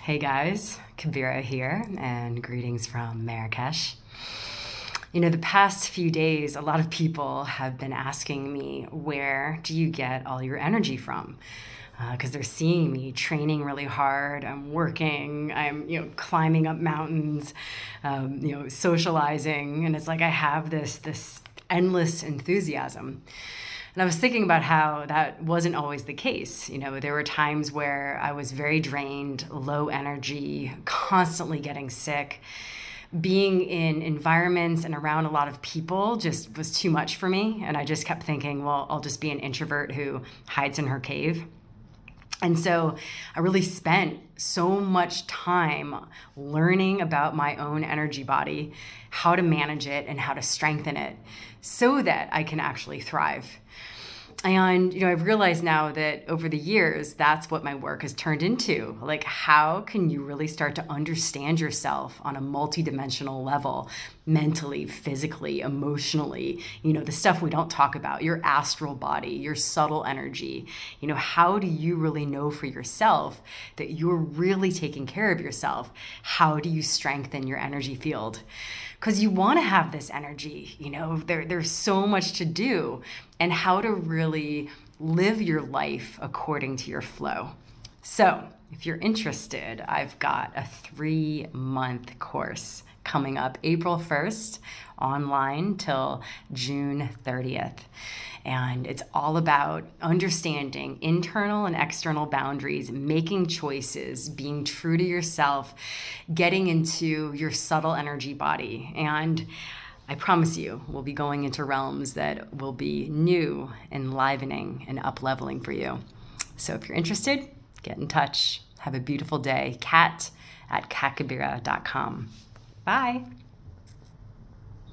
Hey guys, Kabira here, and greetings from Marrakesh. The past few days, a lot of people have been asking me, where do you get all your energy from? Because they're seeing me training really hard. I'm working, I'm climbing up mountains, socializing, and it's like I have this endless enthusiasm. And I was thinking about how that wasn't always the case. There were times where I was very drained, low energy, constantly getting sick. Being in environments and around a lot of people just was too much for me. And I just kept thinking, well, I'll just be an introvert who hides in her cave. And so I really spent so much time learning about my own energy body, how to manage it and how to strengthen it so that I can actually thrive. And, I've realized now that over the years, that's what my work has turned into. Like, how can you really start to understand yourself on a multidimensional level, mentally, physically, emotionally, the stuff we don't talk about, your astral body, your subtle energy. How do you really know for yourself that you're really taking care of yourself? How do you strengthen your energy field? Because you want to have this energy, there's so much to do, and how to really live your life according to your flow. So if you're interested, I've got a 3-month course coming up April 1st online till June 30th. And it's all about understanding internal and external boundaries, making choices, being true to yourself, getting into your subtle energy body. And I promise you, we'll be going into realms that will be new, enlivening, and up-leveling for you. So if you're interested, get in touch. Have a beautiful day. Kat at katkabira.com. Bye.